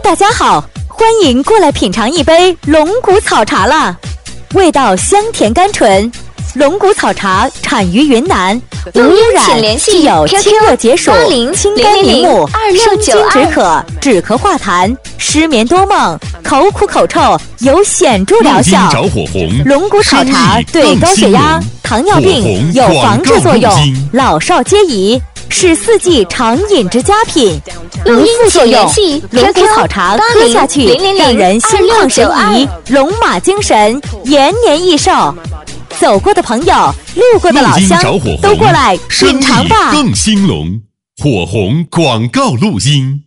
大家好，欢迎过来品尝一杯龙骨草茶啦，味道香甜甘醇。龙骨草茶产于云南，无污染，具有清热解暑、清肝明目、生津止渴、止咳化痰、失眠多梦、口苦口臭有显著疗效。龙骨草茶对高血压、糖尿病有防治作用，老少皆宜，是4季常饮之佳品。无副作用，龙骨草茶喝下去让人心旷神怡、龙马精神、延年益寿。走过的朋友，路过的老乡，都过来品尝吧。 更兴隆，火红广告录音。